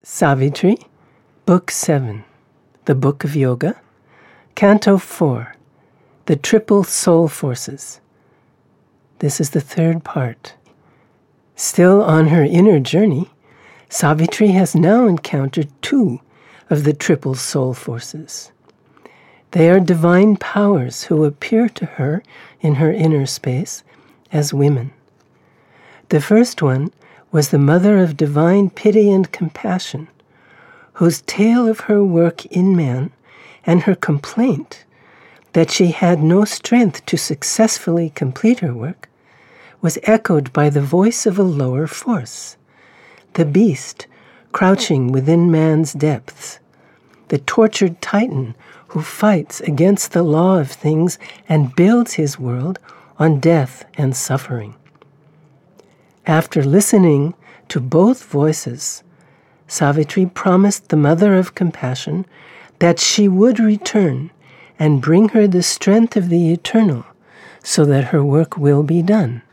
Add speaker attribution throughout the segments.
Speaker 1: Savitri, Book 7, The Book of Yoga, Canto 4, The Triple Soul Forces. This is the third part. Still on her inner journey, Savitri has now encountered two of the triple soul forces. They are divine powers who appear to her in her inner space as women. The first one was the mother of divine pity and compassion, whose tale of her work in man and her complaint that she had no strength to successfully complete her work was echoed by the voice of a lower force, the beast crouching within man's depths, the tortured titan who fights against the law of things and builds his world on death and suffering. After listening to both voices, Savitri promised the Mother of Compassion that she would return and bring her the strength of the eternal so that her work will be done.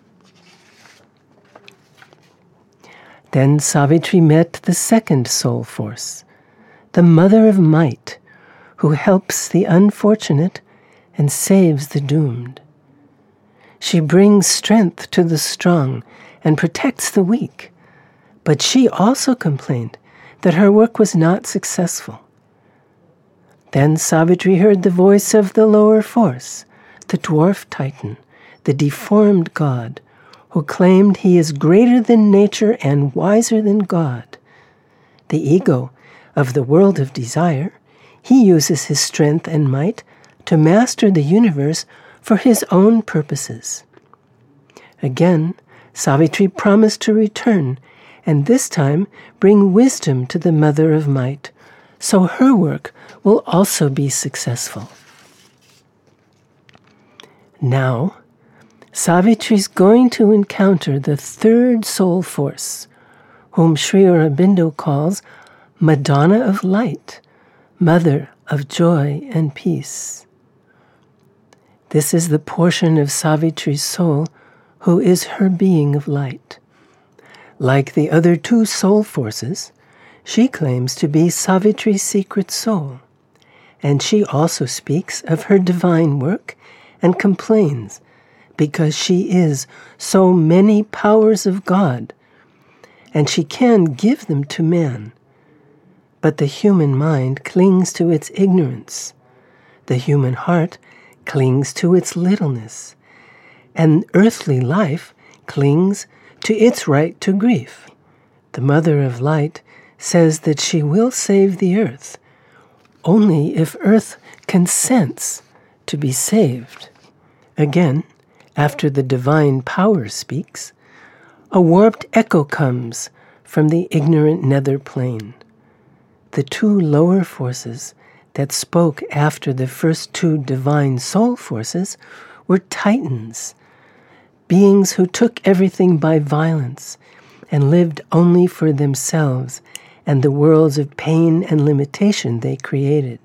Speaker 1: Then Savitri met the second soul force, the Mother of Might, who helps the unfortunate and saves the doomed. She brings strength to the strong and protects the weak, but she also complained that her work was not successful. Then Savitri heard the voice of the lower force, the dwarf titan, the deformed god, who claimed he is greater than nature and wiser than God. The ego of the world of desire, he uses his strength and might to master the universe for his own purposes. Again, Savitri promised to return, and this time bring wisdom to the Mother of Might, so her work will also be successful. Now, Savitri's going to encounter the third soul force, whom Sri Aurobindo calls Madonna of Light, Mother of Joy and Peace. This is the portion of Savitri's soul who is her being of light. Like the other two soul forces, she claims to be Savitri's secret soul, and she also speaks of her divine work and complains because she is so many powers of God, and she can give them to man. But the human mind clings to its ignorance. The human heart clings to its littleness, and earthly life clings to its right to grief. The Mother of Light says that she will save the earth only if earth consents to be saved. Again, after the divine power speaks, a warped echo comes from the ignorant nether plane. The two lower forces that spoke after the first two divine soul forces were titans, beings who took everything by violence and lived only for themselves and the worlds of pain and limitation they created.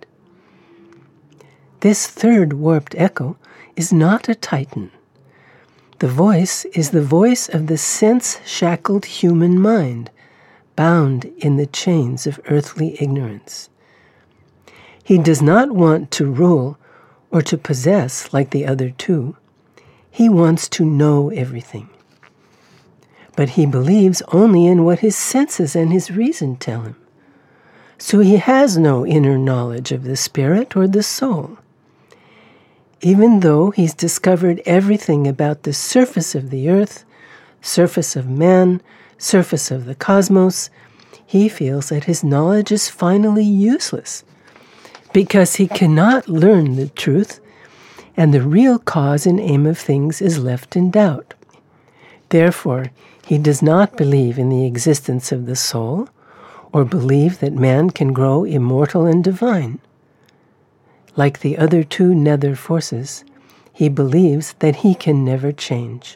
Speaker 1: This third warped echo is not a titan. The voice is the voice of the sense-shackled human mind, bound in the chains of earthly ignorance. He does not want to rule or to possess like the other two. He wants to know everything. But he believes only in what his senses and his reason tell him. So he has no inner knowledge of the spirit or the soul. Even though he's discovered everything about the surface of the earth, surface of man, surface of the cosmos, he feels that his knowledge is finally useless because he cannot learn the truth, and the real cause and aim of things is left in doubt. Therefore, he does not believe in the existence of the soul or believe that man can grow immortal and divine. Like the other two nether forces, he believes that he can never change.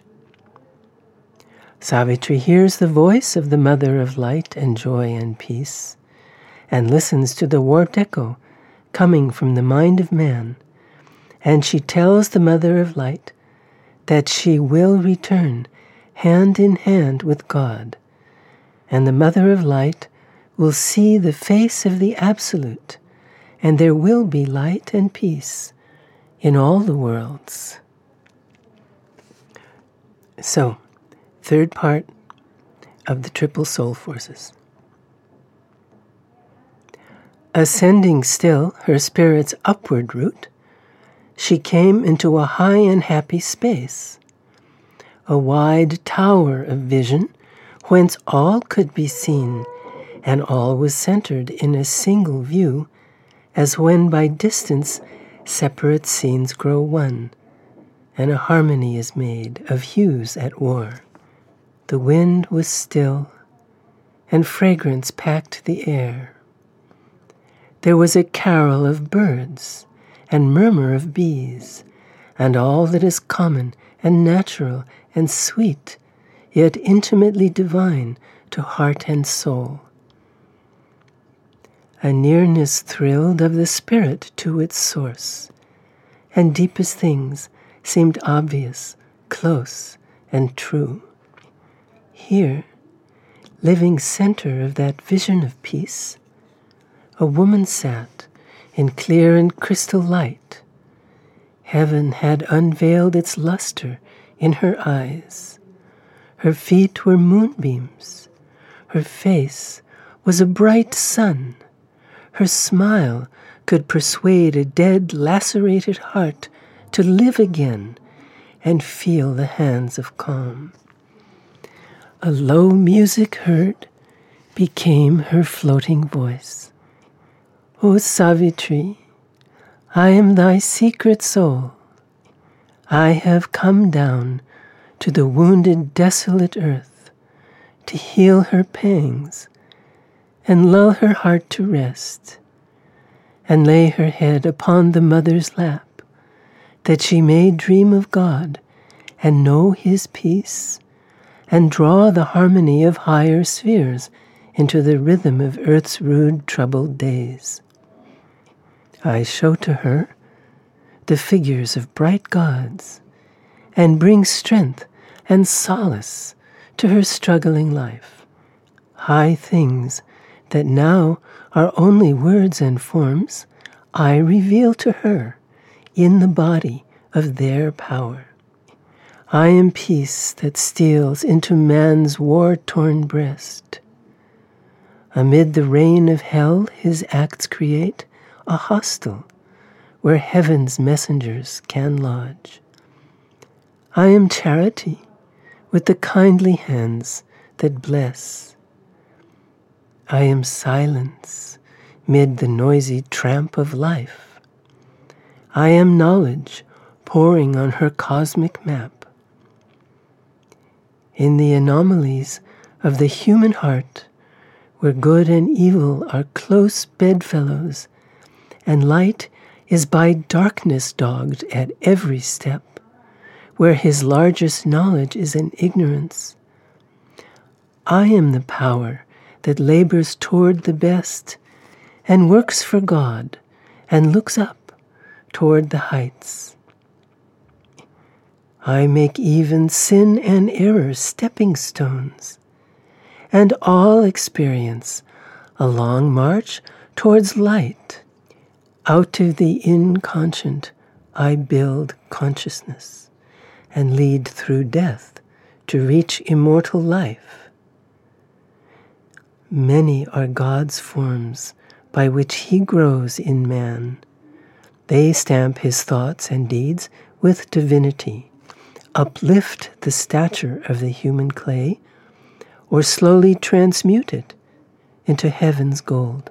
Speaker 1: Savitri hears the voice of the Mother of Light and Joy and Peace, and listens to the warped echo coming from the mind of man, and she tells the Mother of Light that she will return hand in hand with God, and the Mother of Light will see the face of the Absolute, and there will be light and peace in all the worlds. So, third part of the triple soul forces. Ascending still her spirit's upward route, she came into a high and happy space, a wide tower of vision whence all could be seen, and all was centered in a single view, as when by distance separate scenes grow one, and a harmony is made of hues at war. The wind was still, and fragrance packed the air. There was a carol of birds, and murmur of bees, and all that is common and natural and sweet, yet intimately divine to heart and soul. A nearness thrilled of the spirit to its source, and deepest things seemed obvious, close, and true. Here, living center of that vision of peace, a woman sat in clear and crystal light. Heaven had unveiled its luster in her eyes. Her feet were moonbeams. Her face was a bright sun. Her smile could persuade a dead, lacerated heart to live again and feel the hands of calm. A low music heard became her floating voice. O Savitri, I am thy secret soul. I have come down to the wounded, desolate earth to heal her pangs and lull her heart to rest, and lay her head upon the mother's lap, that she may dream of God and know his peace, and draw the harmony of higher spheres into the rhythm of earth's rude, troubled days. I show to her the figures of bright gods, and bring strength and solace to her struggling life. High things that now are only words and forms, I reveal to her in the body of their power. I am peace that steals into man's war-torn breast. Amid the rain of hell his acts create a hostel where heaven's messengers can lodge. I am charity with the kindly hands that bless. I am silence mid the noisy tramp of life. I am knowledge poring on her cosmic map. In the anomalies of the human heart, where good and evil are close bedfellows, and light is by darkness dogged at every step, where his largest knowledge is in ignorance, I am the power that labors toward the best, and works for God, and looks up toward the heights. I make even sin and error stepping stones, and all experience a long march towards light. Out of the inconscient I build consciousness, and lead through death to reach immortal life. Many are God's forms by which he grows in man. They stamp his thoughts and deeds with divinity, uplift the stature of the human clay, or slowly transmute it into heaven's gold.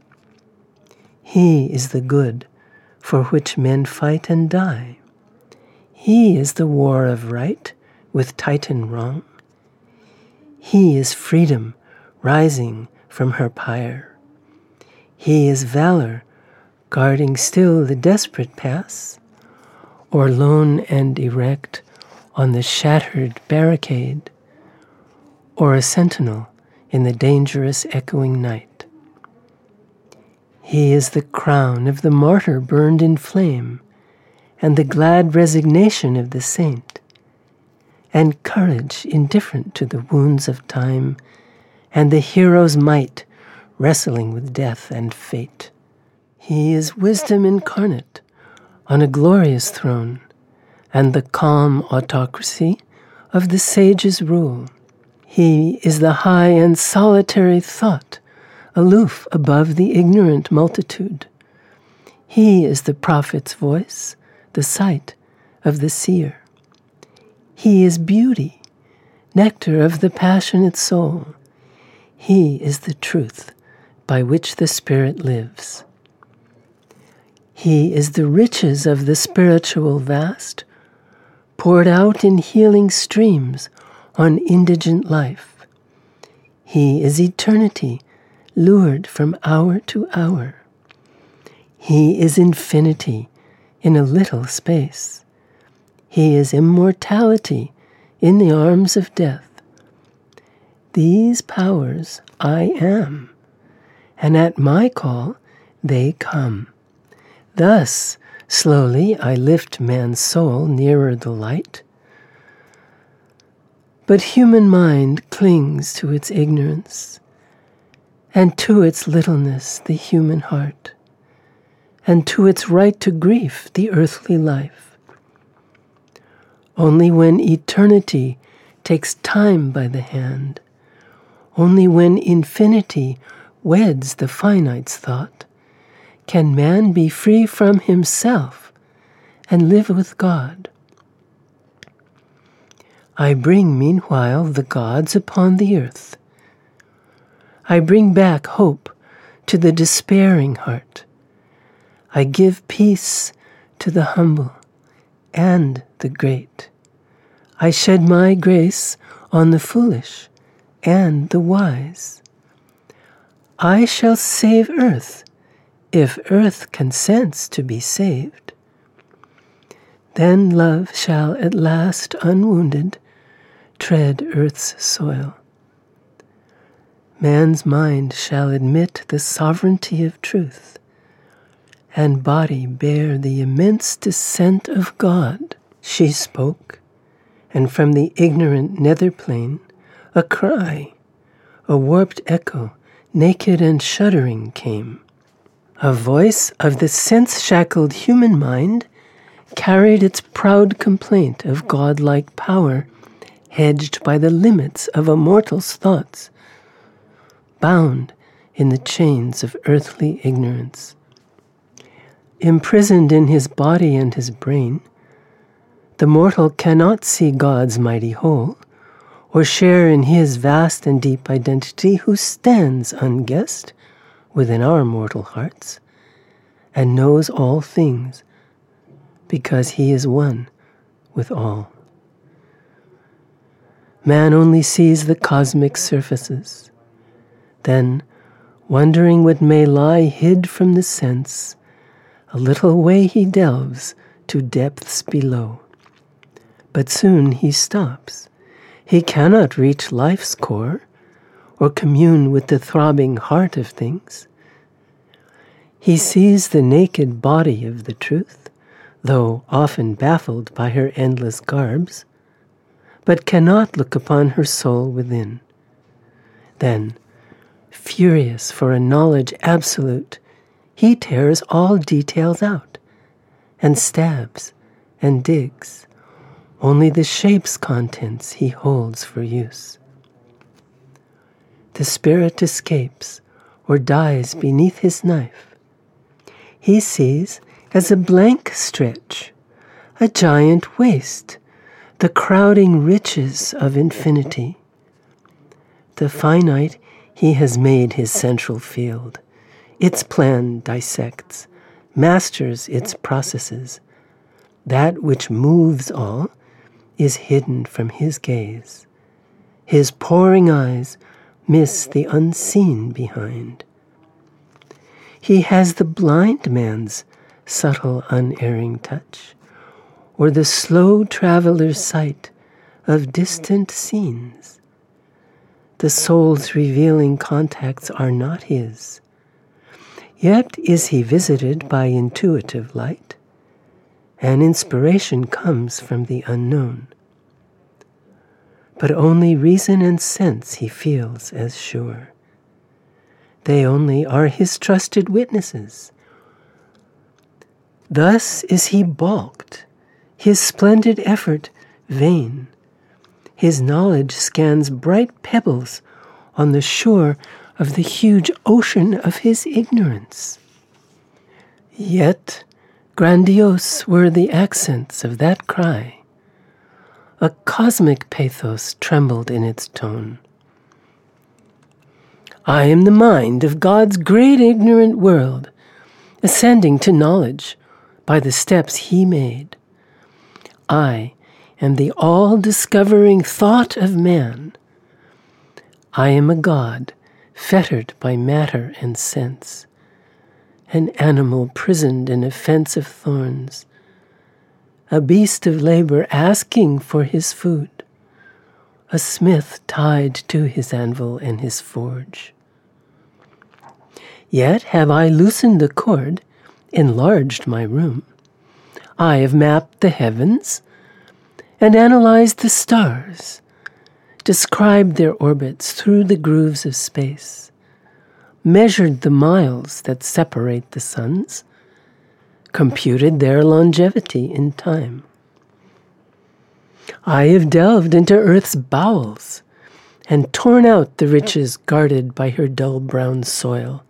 Speaker 1: He is the good for which men fight and die. He is the war of right with Titan wrong. He is freedom rising from her pyre. He is valor guarding still the desperate pass, or lone and erect on the shattered barricade, or a sentinel in the dangerous echoing night. He is the crown of the martyr burned in flame, and the glad resignation of the saint, and courage indifferent to the wounds of time, and the hero's might wrestling with death and fate. He is wisdom incarnate on a glorious throne, and the calm autocracy of the sage's rule. He is the high and solitary thought, aloof above the ignorant multitude. He is the prophet's voice, the sight of the seer. He is beauty, nectar of the passionate soul. He is the truth by which the Spirit lives. He is the riches of the spiritual vast, poured out in healing streams on indigent life. He is eternity, lured from hour to hour. He is infinity in a little space. He is immortality in the arms of death. These powers I am, and at my call they come. Thus, slowly I lift man's soul nearer the light. But human mind clings to its ignorance, and to its littleness the human heart, and to its right to grief the earthly life. Only when eternity takes time by the hand, only when infinity weds the finite's thought, can man be free from himself and live with God. I bring meanwhile the gods upon the earth. I bring back hope to the despairing heart. I give peace to the humble and the great. I shed my grace on the foolish and the wise. I shall save earth if earth consents to be saved. Then love shall at last unwounded tread earth's soil. Man's mind shall admit the sovereignty of truth, and body bear the immense descent of God. She spoke, and from the ignorant nether plane a cry, a warped echo, naked and shuddering came. A voice of the sense-shackled human mind carried its proud complaint of godlike power, hedged by the limits of a mortal's thoughts, bound in the chains of earthly ignorance. Imprisoned in his body and his brain, the mortal cannot see God's mighty whole, or share in his vast and deep identity, who stands unguessed within our mortal hearts, and knows all things, because he is one with all. Man only sees the cosmic surfaces. Then, wondering what may lie hid from the sense, a little way he delves to depths below. But soon he stops. He cannot reach life's core, or commune with the throbbing heart of things. He sees the naked body of the truth, though often baffled by her endless garbs, but cannot look upon her soul within. Then, furious for a knowledge absolute, he tears all details out, and stabs and digs. Only the shape's contents he holds for use. The spirit escapes or dies beneath his knife. He sees as a blank stretch, a giant waste, the crowding riches of infinity. The finite he has made his central field. Its plan dissects, masters its processes. That which moves all is hidden from his gaze. His pouring eyes miss the unseen behind. He has the blind man's subtle, unerring touch, or the slow traveler's sight of distant scenes. The soul's revealing contacts are not his. Yet is he visited by intuitive light, and inspiration comes from the unknown. But only reason and sense he feels as sure. They only are his trusted witnesses. Thus is he balked, his splendid effort vain. His knowledge scans bright pebbles on the shore of the huge ocean of his ignorance. Yet grandiose were the accents of that cry. A cosmic pathos trembled in its tone. I am the mind of God's great ignorant world, ascending to knowledge by the steps he made. I am the all-discovering thought of man. I am a god fettered by matter and sense, an animal prisoned in a fence of thorns, a beast of labor asking for his food, a smith tied to his anvil and his forge. Yet have I loosened the cord, enlarged my room. I have mapped the heavens and analyzed the stars, described their orbits through the grooves of space, measured the miles that separate the suns, computed their longevity in time. I have delved into Earth's bowels and torn out the riches guarded by her dull brown soil.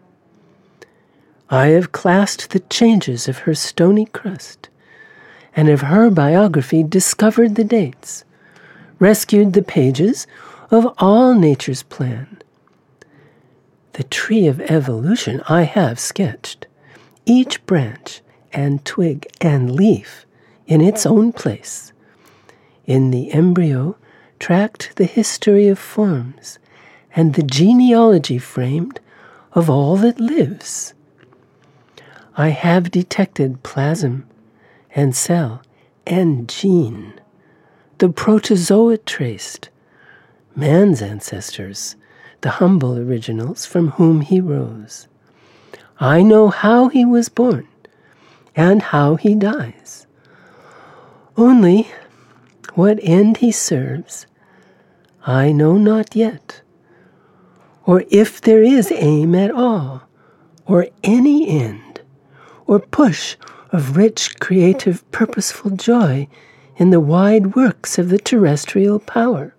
Speaker 1: I have classed the changes of her stony crust, and of her biography discovered the dates, rescued the pages of all nature's plan. The tree of evolution I have sketched, each branch and twig and leaf in its own place. In the embryo tracked the history of forms, and the genealogy framed of all that lives. I have detected plasm and cell and gene, the protozoa traced, man's ancestors, the humble originals from whom he rose. I know how he was born and how he dies. Only what end he serves, I know not yet, or if there is aim at all, or any end, or push of rich, creative, purposeful joy in the wide works of the terrestrial power.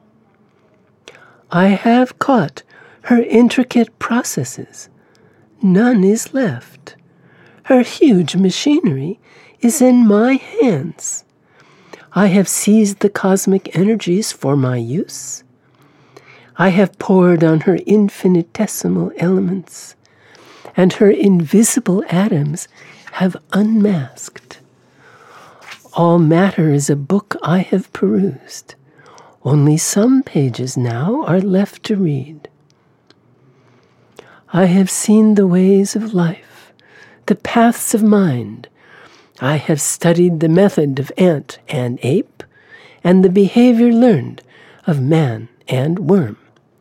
Speaker 1: I have caught her intricate processes. None is left. Her huge machinery is in my hands. I have seized the cosmic energies for my use. I have poured on her infinitesimal elements, and her invisible atoms have unmasked. All matter is a book I have perused. Only some pages now are left to read. I have seen the ways of life, the paths of mind. I have studied the method of ant and ape, and the behavior learned of man and worm.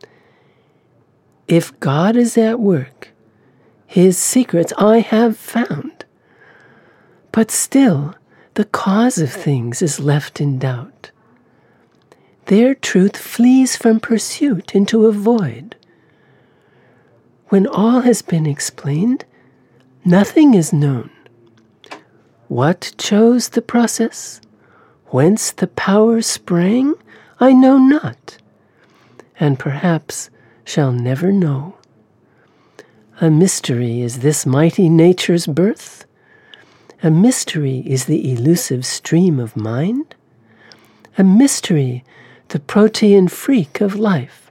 Speaker 1: If God is at work, his secrets I have found. But still, the cause of things is left in doubt. Their truth flees from pursuit into a void. When all has been explained, nothing is known. What chose the process? Whence the power sprang? I know not, and perhaps shall never know. A mystery is this mighty nature's birth. A mystery is the elusive stream of mind. A mystery, the protean freak of life.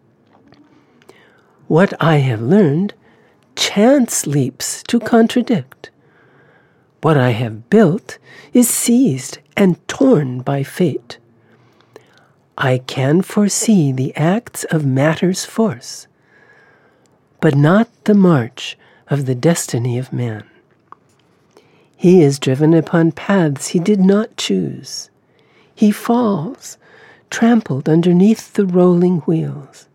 Speaker 1: What I have learned, chance leaps to contradict. What I have built is seized and torn by fate. I can foresee the acts of matter's force, but not the march of the destiny of man. He is driven upon paths he did not choose. He falls, trampled underneath the rolling wheels.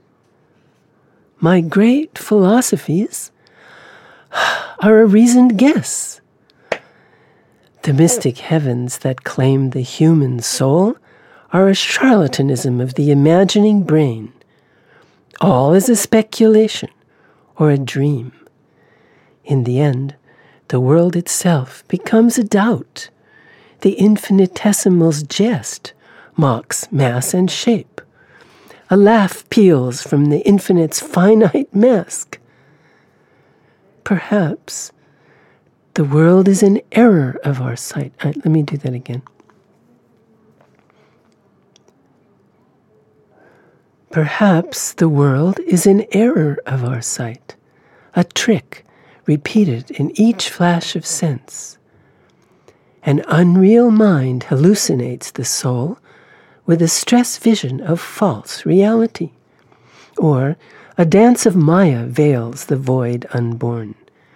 Speaker 1: My great philosophies are a reasoned guess. The mystic heavens that claim the human soul are a charlatanism of the imagining brain. All is a speculation, or a dream. In the end, the world itself becomes a doubt. The infinitesimal's jest mocks mass and shape. A laugh peals from the infinite's finite mask. Perhaps the world is in error of our sight. Let me do that again. Perhaps the world is in error of our sight, a trick repeated in each flash of sense. An unreal mind hallucinates the soul with a stress vision of false reality, or a dance of Maya veils the void unborn.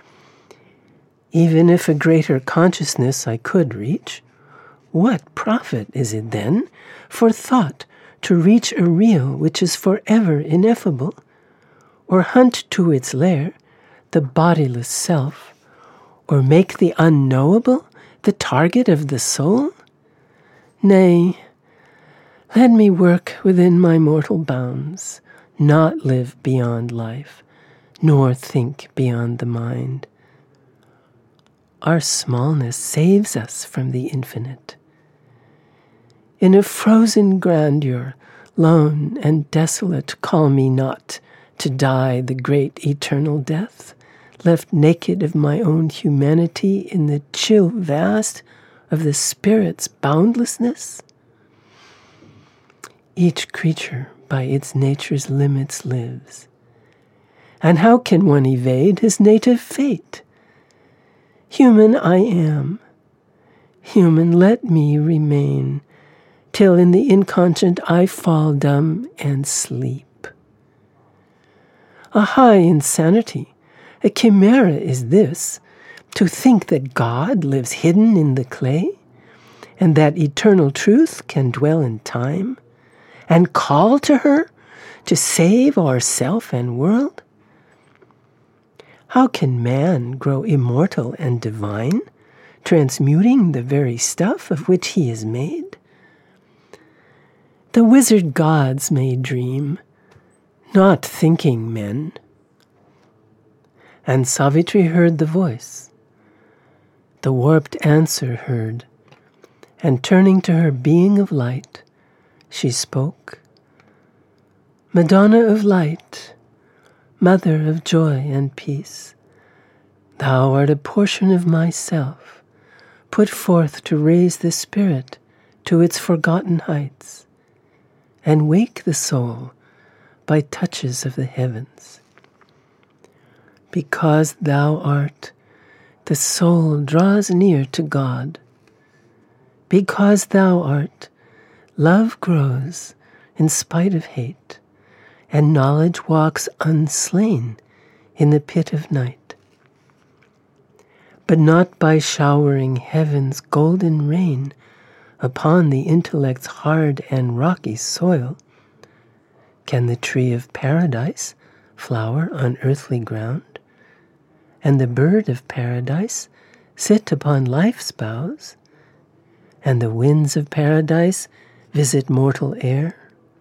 Speaker 1: Even if a greater consciousness I could reach, what profit is it then for thought to reach a real which is forever ineffable, or hunt to its lair the bodiless self, or make the unknowable the target of the soul? Nay, let me work within my mortal bounds, not live beyond life, nor think beyond the mind. Our smallness saves us from the infinite. In a frozen grandeur, lone and desolate, call me not to die the great eternal death, left naked of my own humanity in the chill vast of the spirit's boundlessness. Each creature by its nature's limits lives. And how can one evade his native fate? Human I am. Human let me remain, till in the inconscient I fall dumb and sleep. A high insanity, a chimera is this, to think that God lives hidden in the clay, and that eternal truth can dwell in time, and call to her to save ourself and world? How can man grow immortal and divine, transmuting the very stuff of which he is made? The wizard gods may dream, not thinking men. And Savitri heard the voice, the warped answer heard, and turning to her being of light, she spoke. Madonna of light, mother of joy and peace, thou art a portion of myself, put forth to raise the spirit to its forgotten heights, and wake the soul by touches of the heavens. Because thou art, the soul draws near to God. Because thou art, love grows in spite of hate, and knowledge walks unslain in the pit of night. But not by showering heaven's golden rain upon the intellect's hard and rocky soil can the tree of paradise flower on earthly ground, and the bird of paradise sit upon life's boughs, and the winds of paradise visit mortal air.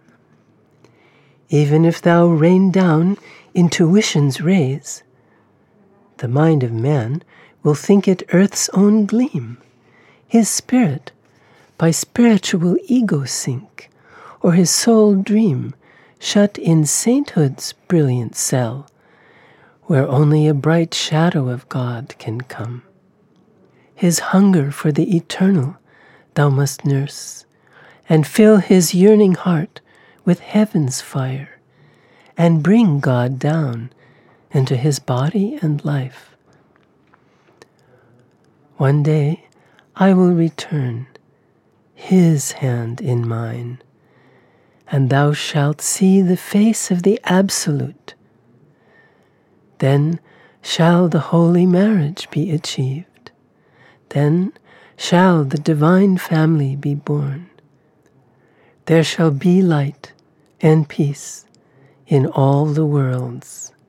Speaker 1: Even if thou rain down intuition's rays, the mind of man will think it earth's own gleam, his spirit by spiritual ego sink, or his soul dream shut in sainthood's brilliant cell, where only a bright shadow of God can come. His hunger for the eternal thou must nurse, and fill his yearning heart with heaven's fire, and bring God down into his body and life. One day I will return, his hand in mine, and thou shalt see the face of the Absolute. Then shall the holy marriage be achieved. Then shall the divine family be born. There shall be light and peace in all the worlds.